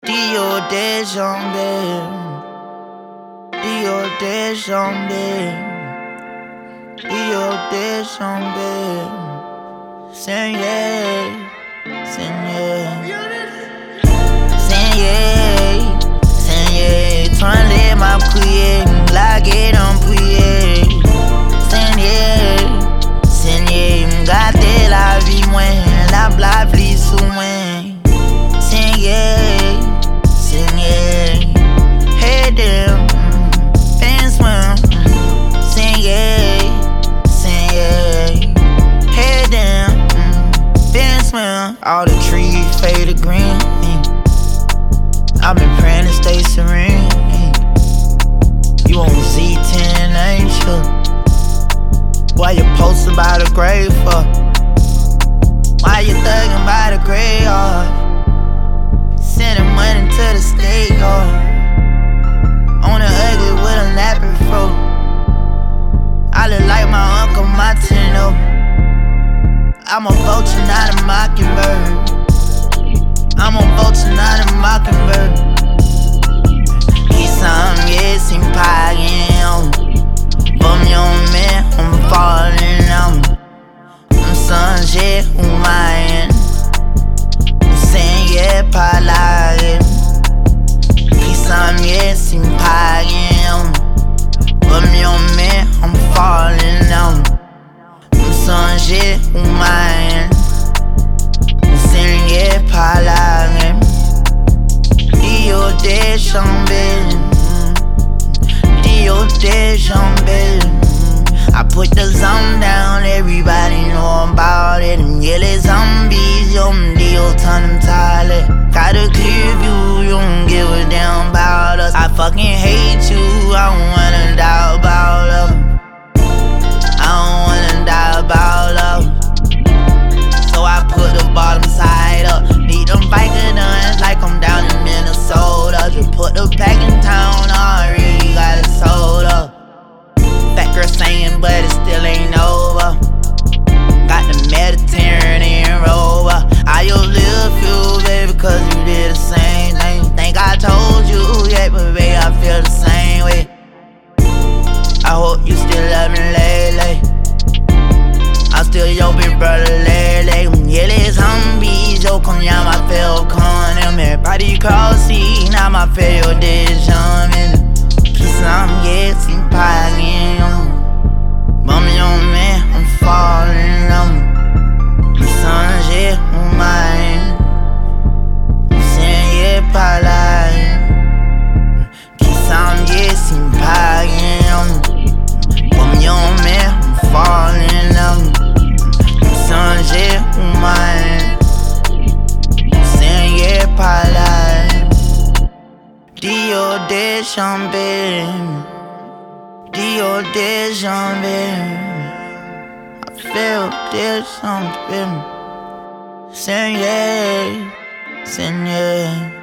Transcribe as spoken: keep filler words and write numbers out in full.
Dio de Jambé, Dio de Jambé, Dio de Jambé, Seigneur, Seigneur, Seigneur, Seigneur, tourne m'a prié, lagué dans prier, Seigneur, Seigneur, m'gâte la vie moins, la blabli sous moi, Seigneur. All the trees fade to green. I've been praying to stay serene. You on Z ten, ain't you? Why you posted by the grave for? Why you thugging by the graveyard? Sending money to the state yard. On the ugly with a nappy fro. I look like my uncle Martino. I'm a vulture, not a mockingbird. I'm a vulture, not a mockingbird. Qui s'en vient, c'est païen. Pour mon man, I'm falling down. I'm songé ou mayen. Seigneur pas la reine. Qui s'en vient, c'est païen. Pour mon man, I'm falling down. Songé ou mayen, Seigneur pas la reine. Dio de Jambé, Dio de Jambé. I put the zone down, everybody know about it. Them yellow zombies, yo, Dio turn them tired. Got a clear view, you don't give a damn about us. I fucking hate you, I don't wanna die about us. I don't wanna die about love. So I put the bottom side up. Need them biker guns like I'm down in Minnesota. Just put the pack in town, already got it sold up. That girl singing, but it still ain't over. Got the Mediterranean rover. I just live you, baby, cause you did the same thing. Think I told you yet, but baby, I feel the same way. I hope you still love me lately. I'm still your big brother lately. Yeah, les zombies, yo, quand y'a ma fait au con. Everybody call see, now ma fait au déjà. Qui s'en vient, c'est pas rien. Bon, yon man, I'm falling down. I'm songé ou mayen. Seigneur pas la reine. Qui s'en vient, c'est pas rien. Bon, yon man, I'm falling down. Songé ou mayen, Seigneur pas la reine. Dio de Jambé, Dio de Jambé. I feel there's something. Seigneur, Seigneur.